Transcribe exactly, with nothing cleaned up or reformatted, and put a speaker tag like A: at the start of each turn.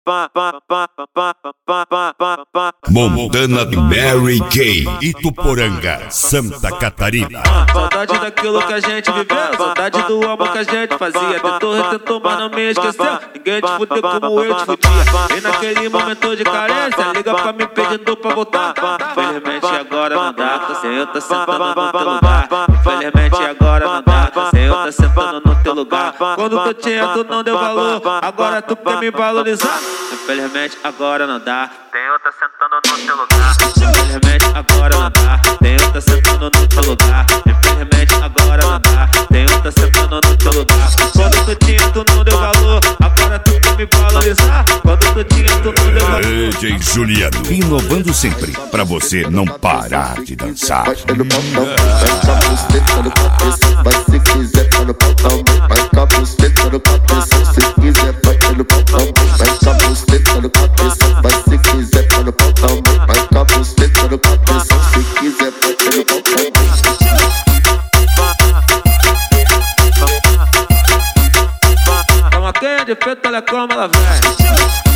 A: Montana Mary Kay, Ituporanga, Santa Catarina.
B: Saudade daquilo que a gente viveu, saudade do amor que a gente fazia. Tentou, retentou, mas não me esqueceu. Ninguém te fudeu como eu te fudia. E naquele momento de carência, liga pra mim pedindo pra voltar. Infelizmente agora não dá, sem eu tá sentando no teu lugar. Infelizmente agora não dá, sem eu tá sentando no teu lugar. Quando tu tinha, tu não deu valor, agora tu quer me valorizar. Infelizmente agora não dá, tem outra sentando no teu lugar. Infelizmente agora não dá, tem outra sentando no teu lugar. Infelizmente agora não dá, tem outra sentando no teu lugar. Quando tu tinha, tu não deu valor, agora tu quer me valorizar. Quando tu tinha, tu não deu valor.
A: D J Juliano, inovando sempre, pra você não parar de dançar.
C: Vai no botão, vai com a buceta no cabeça. Vai se quiser, vai no botão. Vai com a buceta no cabeça. Se quiser, vai no botão. Vai com a buceta no cabeça. Vai se quiser, vai no botão. Vai com a buceta no cabeça. Se quiser, vai no botão.
B: Toma quem é de feito, olha como ela vem.